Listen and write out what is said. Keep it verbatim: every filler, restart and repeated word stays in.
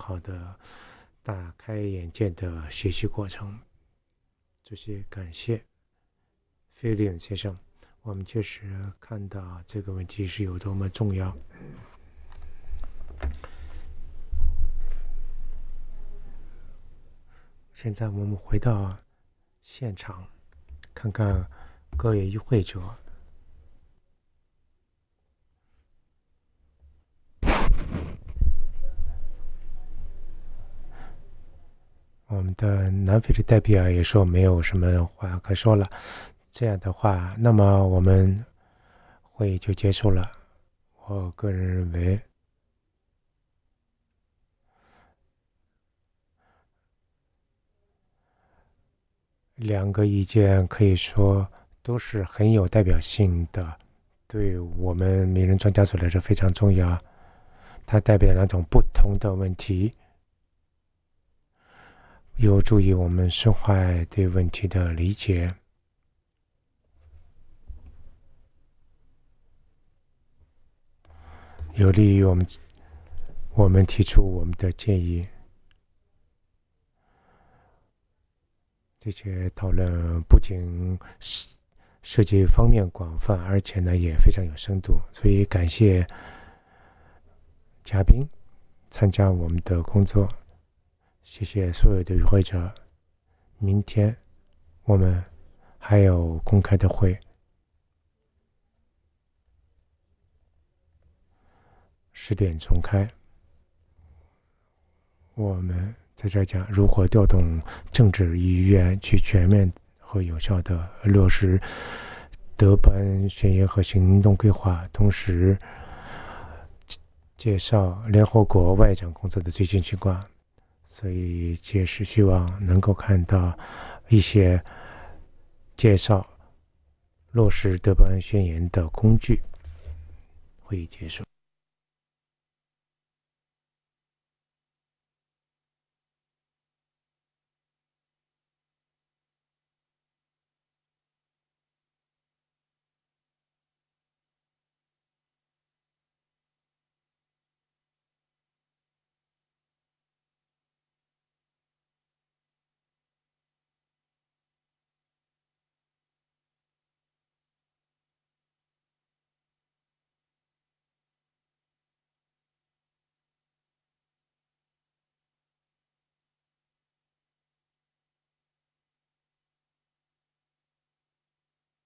好的大开眼界的学习过程。这些感谢菲利恩先生，我们确实看到这个问题是有多么重要。现在我们回到现场，看看各位与会者。我们的南非的代表也说没有什么话可说了。这样的话，那么我们会议就结束了。我个人认为，两个意见可以说都是很有代表性的，对我们名人专家组来说非常重要。它代表两种不同的问题，有助于我们深化对问题的理解，有利于我们我们提出我们的建议。这些讨论不仅涉及方面广泛，而且呢也非常有深度，所以感谢嘉宾参加我们的工作，谢谢所有的与会者。明天我们还有公开的会，十点重开。我们在这讲如何调动政治意愿去全面和有效地落实德班宣言和行动规划，同时介绍联合国外长工作的最新情况。所以届时希望能够看到一些介绍落实德班宣言的工具。会议结束。